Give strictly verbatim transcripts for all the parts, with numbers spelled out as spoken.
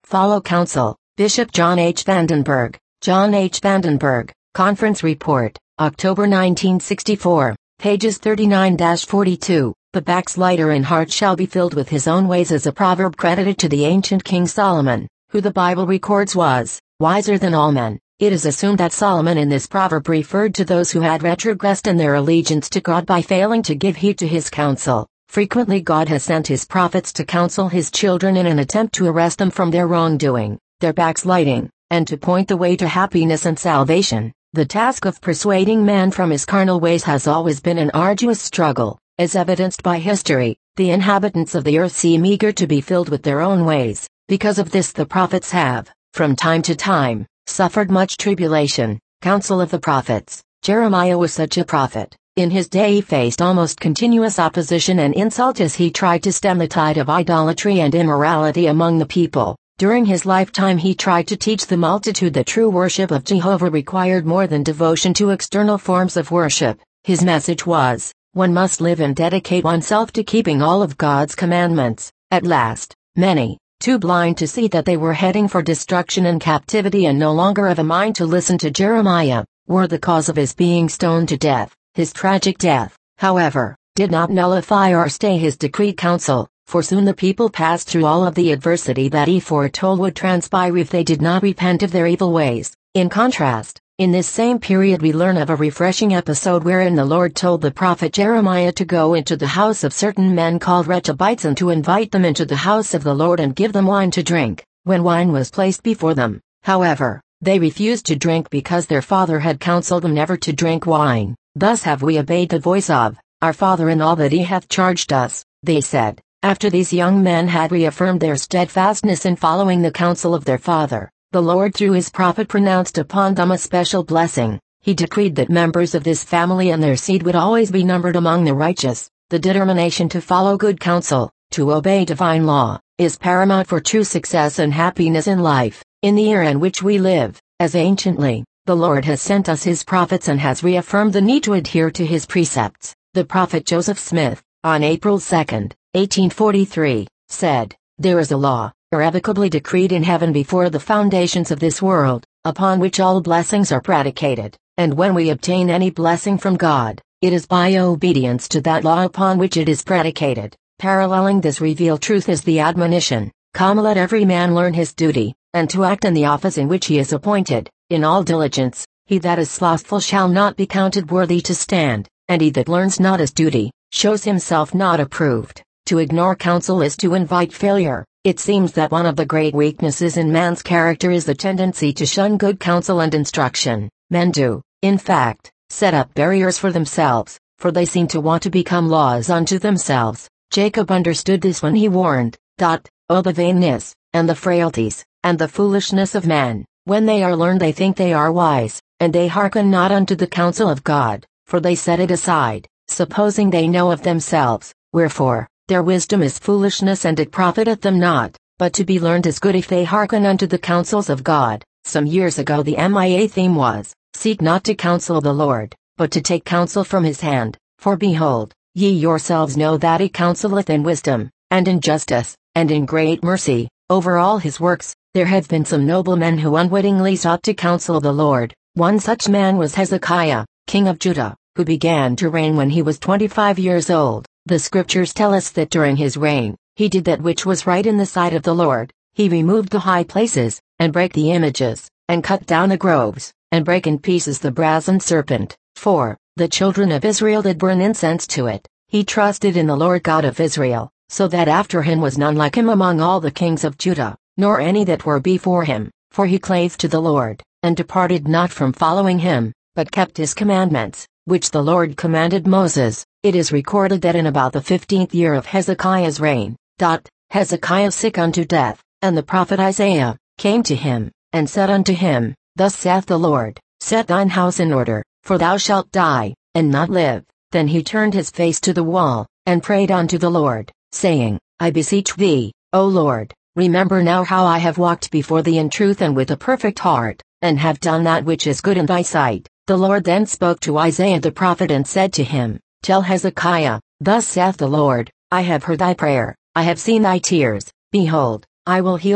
Follow Counsel, Bishop John H. Vandenberg, John H. Vandenberg, Conference Report, October nineteen sixty-four, pages thirty-nine to forty-two. The backslider in heart shall be filled with his own ways is a proverb credited to the ancient King Solomon, who the Bible records was wiser than all men. It is assumed that Solomon in this proverb referred to those who had retrogressed in their allegiance to God by failing to give heed to his counsel. Frequently God has sent his prophets to counsel his children in an attempt to arrest them from their wrongdoing, their backsliding, and to point the way to happiness and salvation. The task of persuading man from his carnal ways has always been an arduous struggle, as evidenced by history. The inhabitants of the earth seem eager to be filled with their own ways. Because of this the prophets have, from time to time, suffered much tribulation. Counsel of the prophets. Jeremiah was such a prophet. In his day he faced almost continuous opposition and insult as he tried to stem the tide of idolatry and immorality among the people. During his lifetime he tried to teach the multitude that true worship of Jehovah required more than devotion to external forms of worship. His message was, one must live and dedicate oneself to keeping all of God's commandments. At last, many, too blind to see that they were heading for destruction and captivity and no longer of a mind to listen to Jeremiah, were the cause of his being stoned to death. His tragic death, however, did not nullify or stay his decreed counsel, for soon the people passed through all of the adversity that he foretold would transpire if they did not repent of their evil ways. In contrast, in this same period we learn of a refreshing episode wherein the Lord told the prophet Jeremiah to go into the house of certain men called Rechabites and to invite them into the house of the Lord and give them wine to drink. When wine was placed before them, however, they refused to drink because their father had counseled them never to drink wine. Thus have we obeyed the voice of our Father in all that he hath charged us, they said. After these young men had reaffirmed their steadfastness in following the counsel of their father, the Lord through his prophet pronounced upon them a special blessing. He decreed that members of this family and their seed would always be numbered among the righteous. The determination to follow good counsel, to obey divine law, is paramount for true success and happiness in life. In the era in which we live, as anciently, the Lord has sent us his prophets and has reaffirmed the need to adhere to his precepts. The prophet Joseph Smith, on April second, eighteen forty-three, said, "There is a law, irrevocably decreed in heaven before the foundations of this world, upon which all blessings are predicated, and when we obtain any blessing from God, it is by obedience to that law upon which it is predicated." Paralleling this revealed truth is the admonition, "Come, let every man learn his duty, and to act in the office in which he is appointed, in all diligence. He that is slothful shall not be counted worthy to stand, and he that learns not his duty, shows himself not approved." To ignore counsel is to invite failure. It seems that one of the great weaknesses in man's character is the tendency to shun good counsel and instruction. Men do, in fact, set up barriers for themselves, for they seem to want to become laws unto themselves. Jacob understood this when he warned, "Oh, the vainness, and the frailties, and the foolishness of man, when they are learned they think they are wise, and they hearken not unto the counsel of God, for they set it aside, supposing they know of themselves. Wherefore, their wisdom is foolishness and it profiteth them not, but to be learned is good if they hearken unto the counsels of God." Some years ago the M I A theme was, "Seek not to counsel the Lord, but to take counsel from his hand, for behold, ye yourselves know that he counseleth in wisdom, and in justice, and in great mercy, over all his works." There have been some noble men who unwittingly sought to counsel the Lord. One such man was Hezekiah, king of Judah, who began to reign when he was twenty-five years old. The scriptures tell us that during his reign, he did that which was right in the sight of the Lord. He removed the high places, and brake the images, and cut down the groves, and brake in pieces the brazen serpent. For the children of Israel did burn incense to it. He trusted in the Lord God of Israel, so that after him was none like him among all the kings of Judah, nor any that were before him. For he clave to the Lord, and departed not from following him, but kept his commandments, which the Lord commanded Moses. It is recorded that in about the fifteenth year of Hezekiah's reign, Hezekiah sick unto death, and the prophet Isaiah came to him, and said unto him, "Thus saith the Lord, set thine house in order, for thou shalt die, and not live." Then he turned his face to the wall, and prayed unto the Lord, saying, "I beseech thee, O Lord, remember now how I have walked before thee in truth and with a perfect heart, and have done that which is good in thy sight." The Lord then spoke to Isaiah the prophet and said to him, "Tell Hezekiah, thus saith the Lord, I have heard thy prayer, I have seen thy tears, behold, I will heal thee,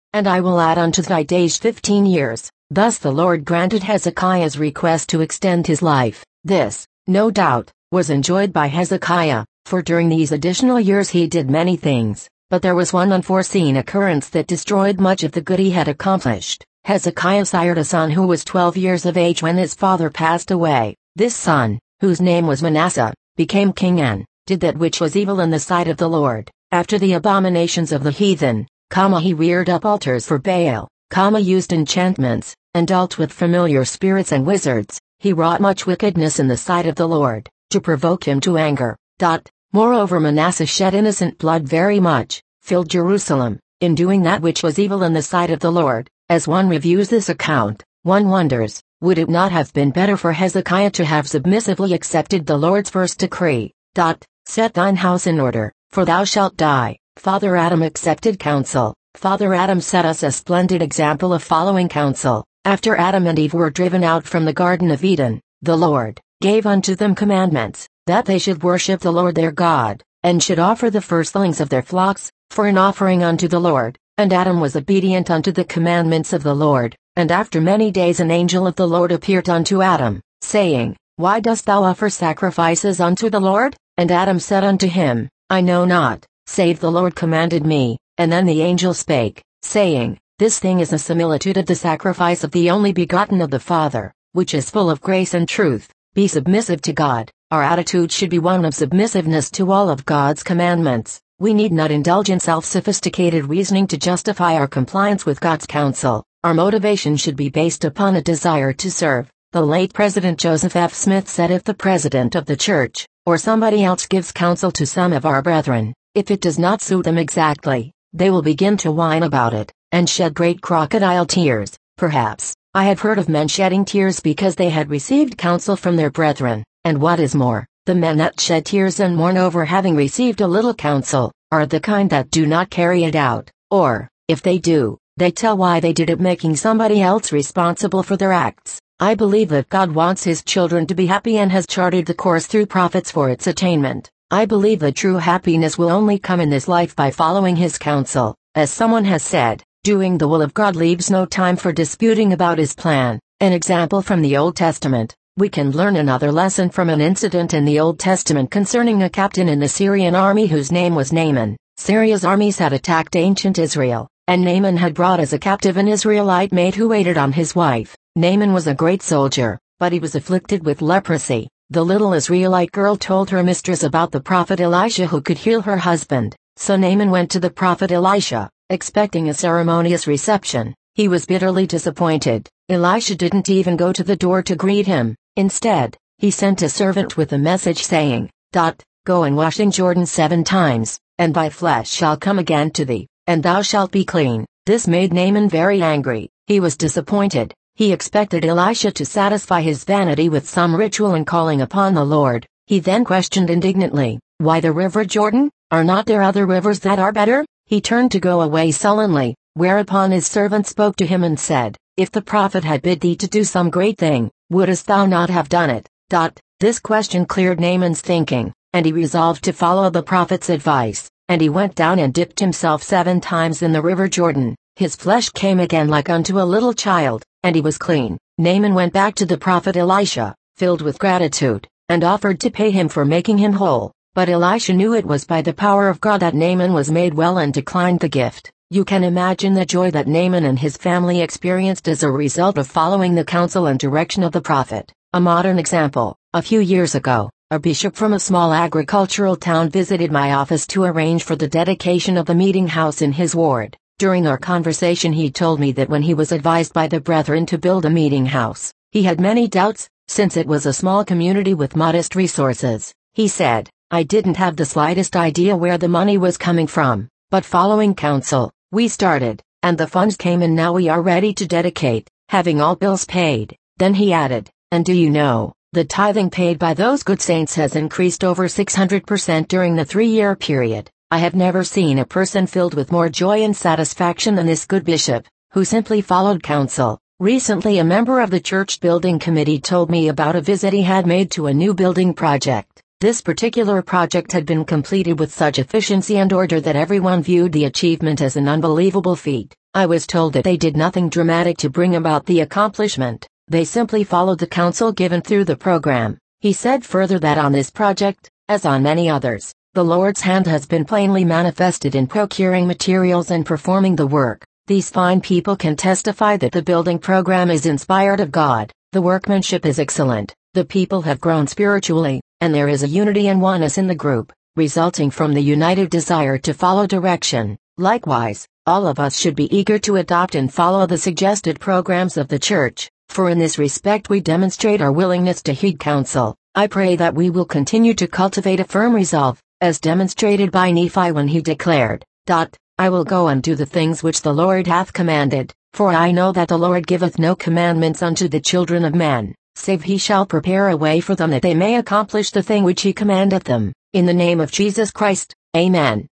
and I will add unto thy days fifteen years. Thus the Lord granted Hezekiah's request to extend his life. This, no doubt, was enjoyed by Hezekiah, for during these additional years he did many things, but there was one unforeseen occurrence that destroyed much of the good he had accomplished. Hezekiah sired a son who was twelve years of age when his father passed away. This son, whose name was Manasseh, became king and did that which was evil in the sight of the Lord. After the abominations of the heathen, comma he reared up altars for Baal, comma used enchantments, and dealt with familiar spirits and wizards. He wrought much wickedness in the sight of the Lord, to provoke him to anger. Dot. Moreover Manasseh shed innocent blood very much, filled Jerusalem, in doing that which was evil in the sight of the Lord. As one reviews this account, one wonders, would it not have been better for Hezekiah to have submissively accepted the Lord's first decree? Dot. Set thine house in order, for thou shalt die. Father Adam accepted counsel. Father Adam set us a splendid example of following counsel. After Adam and Eve were driven out from the Garden of Eden, the Lord gave unto them commandments, that they should worship the Lord their God, and should offer the firstlings of their flocks, for an offering unto the Lord. And Adam was obedient unto the commandments of the Lord. And after many days an angel of the Lord appeared unto Adam, saying, Why dost thou offer sacrifices unto the Lord? And Adam said unto him, I know not, save the Lord commanded me. And then the angel spake, saying, This thing is a similitude of the sacrifice of the only begotten of the Father, which is full of grace and truth. Be submissive to God. Our attitude should be one of submissiveness to all of God's commandments. We need not indulge in self-sophisticated reasoning to justify our compliance with God's counsel. Our motivation should be based upon a desire to serve. The late President Joseph F. Smith said, if the president of the church, or somebody else gives counsel to some of our brethren, if it does not suit them exactly, they will begin to whine about it, and shed great crocodile tears. Perhaps, I have heard of men shedding tears because they had received counsel from their brethren, and what is more, the men that shed tears and mourn over having received a little counsel, are the kind that do not carry it out, or, if they do, they tell why they did it, making somebody else responsible for their acts. I believe that God wants His children to be happy and has charted the course through prophets for its attainment. I believe that true happiness will only come in this life by following His counsel. As someone has said, doing the will of God leaves no time for disputing about His plan. An example from the Old Testament. We can learn another lesson from an incident in the Old Testament concerning a captain in the Syrian army whose name was Naaman. Syria's armies had attacked ancient Israel, and Naaman had brought as a captive an Israelite maid who waited on his wife. Naaman was a great soldier, but he was afflicted with leprosy. The little Israelite girl told her mistress about the prophet Elisha who could heal her husband. So Naaman went to the prophet Elisha, expecting a ceremonious reception. He was bitterly disappointed. Elisha didn't even go to the door to greet him. Instead, he sent a servant with a message saying, Dot, Go and wash in Jordan seven times, and thy flesh shall come again to thee, and thou shalt be clean. This made Naaman very angry. He was disappointed. He expected Elisha to satisfy his vanity with some ritual in calling upon the Lord. He then questioned indignantly, Why the river Jordan? Are not there other rivers that are better? He turned to go away sullenly, whereupon his servant spoke to him and said, If the prophet had bid thee to do some great thing, wouldest thou not have done it? Dot. This question cleared Naaman's thinking, and he resolved to follow the prophet's advice, and he went down and dipped himself seven times in the river Jordan. His flesh came again like unto a little child, and he was clean. Naaman went back to the prophet Elisha, filled with gratitude, and offered to pay him for making him whole. But Elisha knew it was by the power of God that Naaman was made well and declined the gift. You can imagine the joy that Naaman and his family experienced as a result of following the counsel and direction of the prophet. A modern example. A few years ago, a bishop from a small agricultural town visited my office to arrange for the dedication of the meeting house in his ward. During our conversation he told me that when he was advised by the brethren to build a meeting house, he had many doubts, since it was a small community with modest resources. He said, I didn't have the slightest idea where the money was coming from, but following counsel, we started, and the funds came and now we are ready to dedicate, having all bills paid. Then he added, and do you know, the tithing paid by those good saints has increased over six hundred percent during the three-year period. I have never seen a person filled with more joy and satisfaction than this good bishop, who simply followed counsel. Recently a member of the church building committee told me about a visit he had made to a new building project. This particular project had been completed with such efficiency and order that everyone viewed the achievement as an unbelievable feat. I was told that they did nothing dramatic to bring about the accomplishment. They simply followed the counsel given through the program. He said further that on this project, as on many others, the Lord's hand has been plainly manifested in procuring materials and performing the work. These fine people can testify that the building program is inspired of God, the workmanship is excellent, the people have grown spiritually, and there is a unity and oneness in the group, resulting from the united desire to follow direction. Likewise, all of us should be eager to adopt and follow the suggested programs of the Church, for in this respect we demonstrate our willingness to heed counsel. I pray that we will continue to cultivate a firm resolve, as demonstrated by Nephi when he declared, I will go and do the things which the Lord hath commanded, for I know that the Lord giveth no commandments unto the children of men, save he shall prepare a way for them that they may accomplish the thing which he commandeth them. In the name of Jesus Christ, Amen.